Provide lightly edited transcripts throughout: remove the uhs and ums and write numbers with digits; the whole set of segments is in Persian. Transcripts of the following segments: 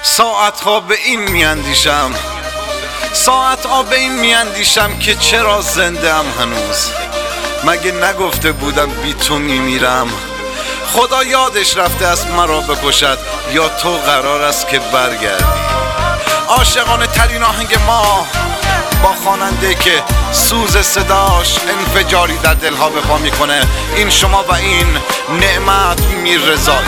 ساعتها به این میاندیشم که چرا زنده ام هنوز. مگه نگفته بودم بی تو میمیرم؟ خدا یادش رفته است مرا بکشد یا تو قرار است که برگردی؟ عاشقانه ترین آهنگ ما با خواننده که سوز صداش انفجاری در دلها به پا میکنه، این شما و این نعمت میررضایی.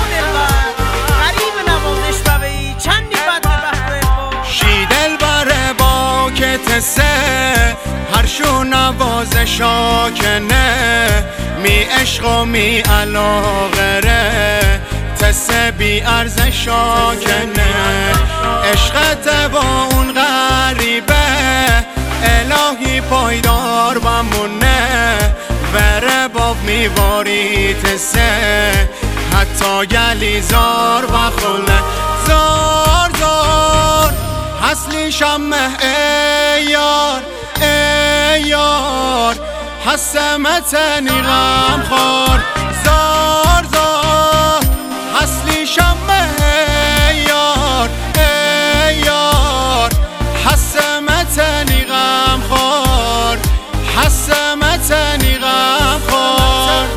شی دلبر با که تسه هر شو نوازشا کنه، می عشق و می علاقه ره تسه بی ارزشا کنه. عشقت با اون غریبه الهی پایدار بمونه، وره باب میواری تسه حتی گلی زار بخونه. زار زار حسلی شمه ای یار ای یار، حسمتنی غم خور. زار زار حسلی شمه ای یار ای یار، حسمتنی غم خور، حسمتنی غم خور.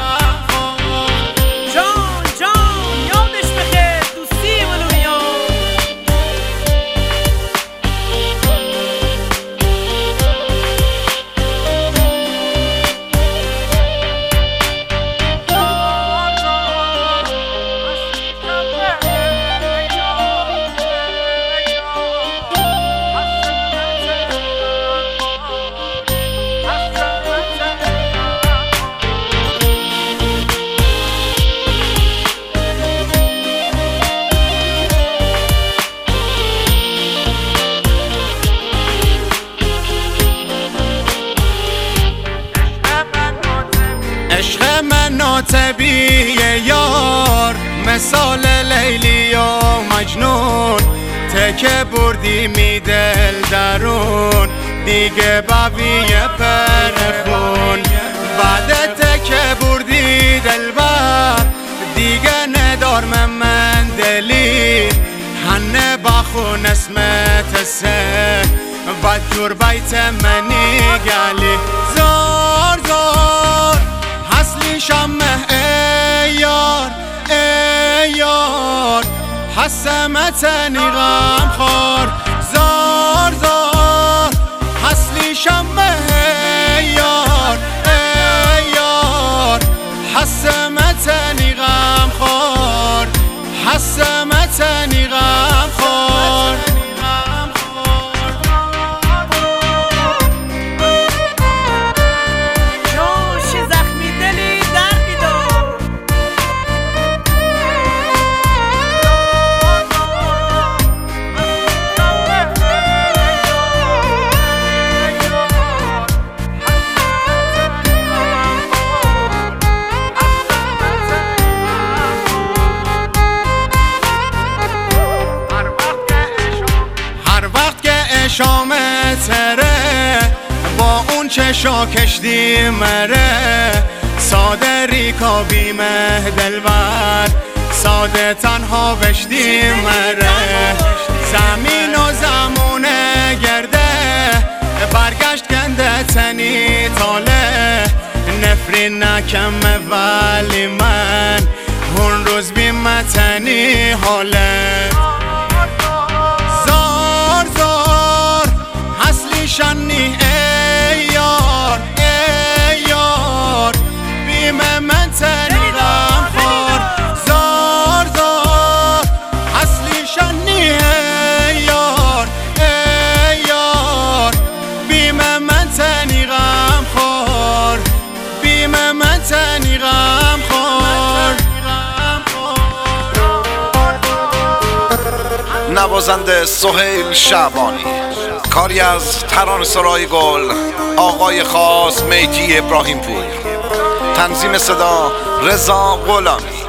عشق من ناطبیه یار، مثال لیلی و مجنون، تکه بردی می دل درون دیگه بویه پرخون. بعد تکه بردی دلبر دیگه ندار من دلی، هنه بخون اسمت سه بد جور بیت منی گلی. زار زار حسلی شمه ای یار ای یار، حسمتنی غم خور. زار زار حسلی شمه ای یار ای یار، حسمتنی غم خور، حسمتنی غم خور. شام تره با اون چشا کشتی مره، ساده ریکابی مه دلبر ساده تنها بشتی مره. زمین و زمونه گرده برگشت گنده تنی تاله، نفرین نکمه ولی من اون روز بیمتنی حاله. شنی ای یار ای یار، بیم من تنی غم خور. زار زار حسلی شنی ای یار ای یار، بیم من تنی غم خور، بیم من تنی غم خور. نوازنده سهیل شعبانی، کاری از ترانه‌سرای گل آقای خاص میتی ابراهیم پور، تنظیم صدا رضا غلامی.